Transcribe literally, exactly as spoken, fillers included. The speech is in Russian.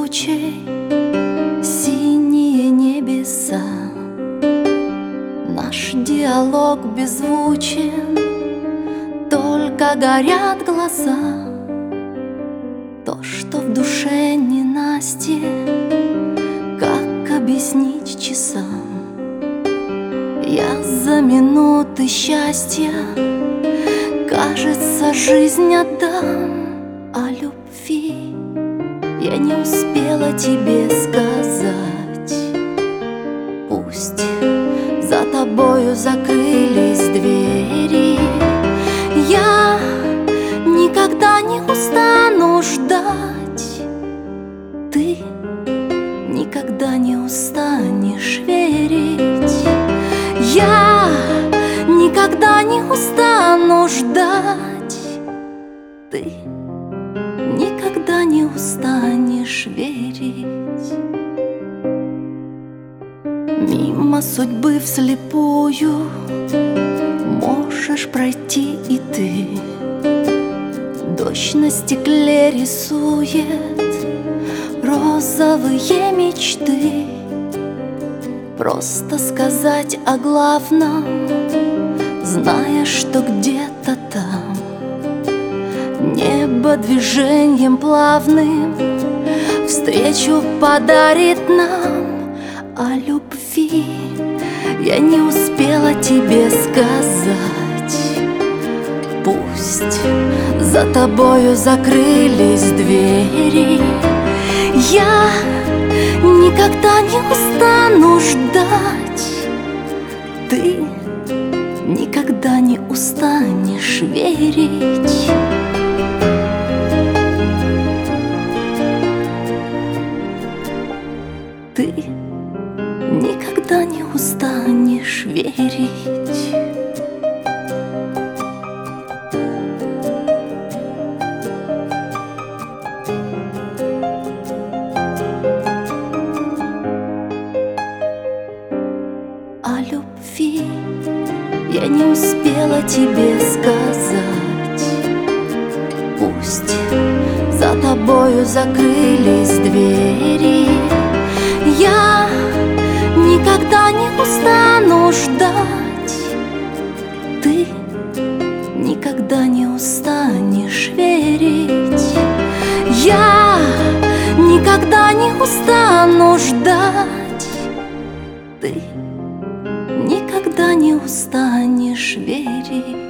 тучей синие небеса. Наш диалог беззвучен, только горят глаза. То, что в душе ненастье, как объяснить часам? Я за минуты счастья, кажется, жизнь отдам. О любви я не успела тебе сказать. Пусть за тобою закрылись двери, я никогда не устану ждать. Ты никогда не устанешь верить. Я никогда не устану ждать. Ты никогда не устанешь верить. Мимо судьбы вслепую можешь пройти и ты. Дождь на стекле рисует розовые мечты. Просто сказать о главном, зная, что где-то там небо движением плавным встречу подарит нам. О любви я не успела тебе сказать. Пусть за тобою закрылись двери, я никогда не устану ждать. Ты никогда не устанешь верить. Ты никогда не устанешь верить. О любви я не успела тебе сказать. Пусть за тобою закрылись двери, я никогда не устану ждать. Ты никогда не устанешь верить. Я никогда не устану ждать. Ты никогда не устанешь верить.